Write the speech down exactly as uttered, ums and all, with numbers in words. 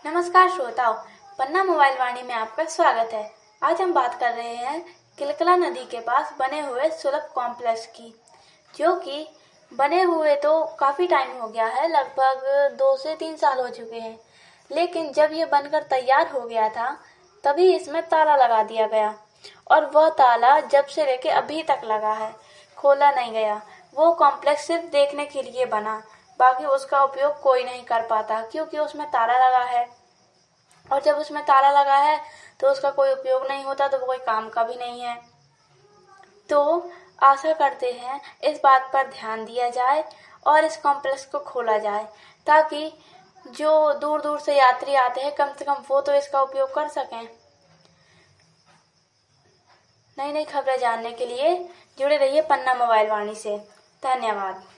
नमस्कार श्रोताओं, पन्ना मोबाइल वाणी में आपका स्वागत है। आज हम बात कर रहे हैं किलकला नदी के पास बने हुए सुलभ कॉम्प्लेक्स की, जो कि बने हुए तो काफी टाइम हो गया है, लगभग दो से तीन साल हो चुके हैं। लेकिन जब ये बनकर तैयार हो गया था तभी इसमें ताला लगा दिया गया और वह ताला जब से लेके अभी तक लगा है, खोला नहीं गया। वो कॉम्प्लेक्स सिर्फ देखने के लिए बना, बाकी उसका उपयोग कोई नहीं कर पाता क्योंकि उसमें ताला लगा है। और जब उसमें ताला लगा है तो उसका कोई उपयोग नहीं होता, तो वो कोई काम का भी नहीं है। तो आशा करते हैं इस बात पर ध्यान दिया जाए और इस कॉम्प्लेक्स को खोला जाए, ताकि जो दूर दूर से यात्री आते हैं कम से कम वो तो इसका उपयोग कर सकें। नई नई खबरें जानने के लिए जुड़े रहिए पन्ना मोबाइल वाणी से। धन्यवाद।